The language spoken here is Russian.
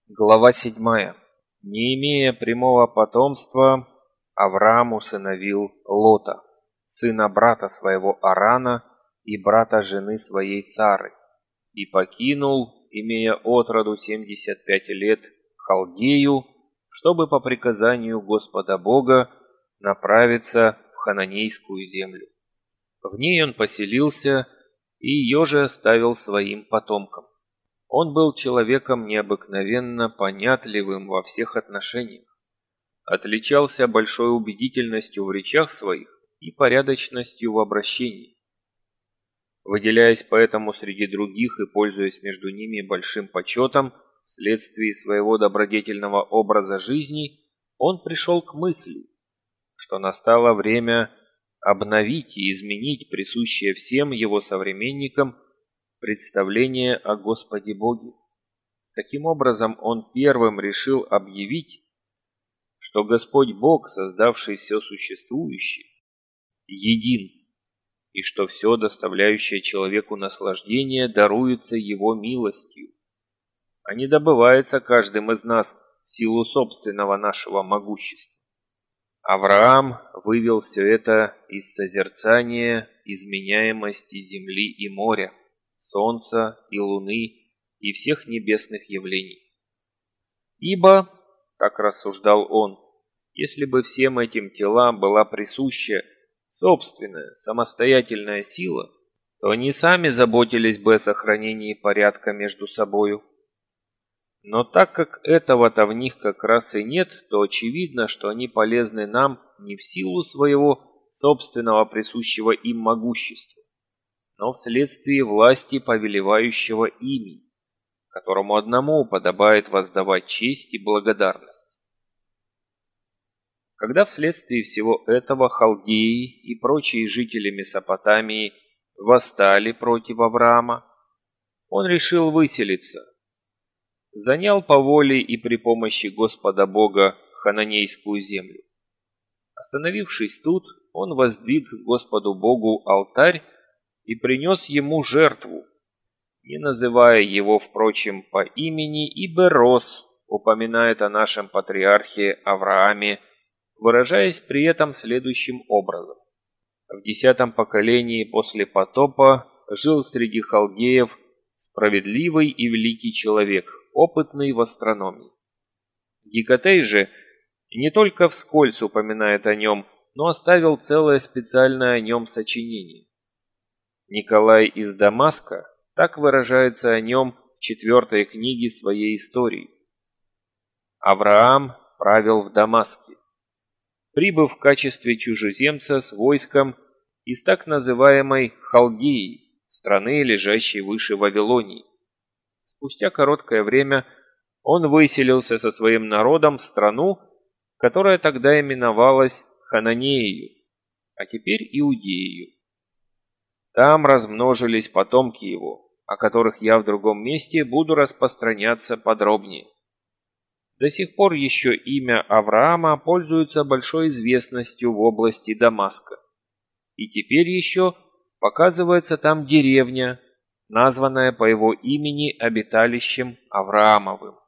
Глава 7. Не имея прямого потомства, Авраам усыновил Лота, сына брата своего Арана и брата жены своей Сары, и покинул, имея отроду 75 лет, Халдею, чтобы по приказанию Господа Бога направиться в хананейскую землю. В ней он поселился и ее же оставил своим потомкам. Он был человеком необыкновенно понятливым во всех отношениях, отличался большой убедительностью в речах своих и порядочностью в обращении. Выделяясь поэтому среди других и пользуясь между ними большим почетом, вследствие своего добродетельного образа жизни, он пришел к мысли, что настало время обновить и изменить присущее всем его современникам представление о Господе Боге. Таким образом, он первым решил объявить, что Господь Бог, создавший все существующее, един, и что все, доставляющее человеку наслаждение, даруется его милостью, а не добывается каждым из нас в силу собственного нашего могущества. Авраам вывел все это из созерцания изменяемости земли и моря, солнца и луны и всех небесных явлений. Ибо, так рассуждал он, если бы всем этим телам была присуща собственная самостоятельная сила, то они сами заботились бы о сохранении порядка между собою. Но так как этого-то в них как раз и нет, то очевидно, что они полезны нам не в силу своего собственного присущего им могущества, но вследствие власти повелевающего ими, которому одному подобает воздавать честь и благодарность. Когда вследствие всего этого халдеи и прочие жители Месопотамии восстали против Авраама, он решил выселиться, занял по воле и при помощи Господа Бога хананейскую землю. Остановившись тут, он воздвиг Господу Богу алтарь и принес ему жертву, не называя его, впрочем, по имени, ибо Рос упоминает о нашем патриархе Аврааме, выражаясь при этом следующим образом. В 10-м поколении после потопа жил среди халдеев справедливый и великий человек, опытный в астрономии. Гекатей же не только вскользь упоминает о нем, но оставил целое специальное о нем сочинение. Николай из Дамаска так выражается о нем в 4-й книге своей истории. Авраам правил в Дамаске, прибыв в качестве чужеземца с войском из так называемой Халдеи, страны, лежащей выше Вавилонии. Спустя короткое время он выселился со своим народом в страну, которая тогда именовалась Хананеею, а теперь Иудеею. Там размножились потомки его, о которых я в другом месте буду распространяться подробнее. До сих пор еще имя Авраама пользуется большой известностью в области Дамаска. И теперь еще показывается там деревня, названная по его имени обиталищем Авраамовым.